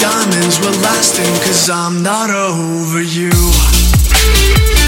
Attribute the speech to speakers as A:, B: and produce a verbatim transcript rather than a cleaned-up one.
A: diamonds were lasting, 'cause I'm not over you.